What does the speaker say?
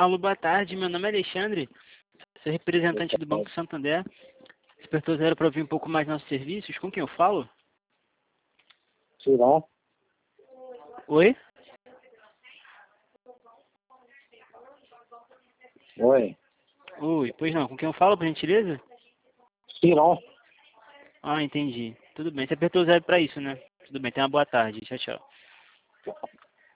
Alô, boa tarde. Meu nome é Alexandre, sou representante do Banco Santander. Despertou zero para ouvir um pouco mais nossos serviços. Com quem eu falo? Tirão. Oi? Oi. Oi, pois não. Com quem eu falo, por gentileza? Tirão. Ah, entendi. Tudo bem. Você apertou zero para isso, né? Tudo bem. Tenha uma boa tarde. Tchau, tchau.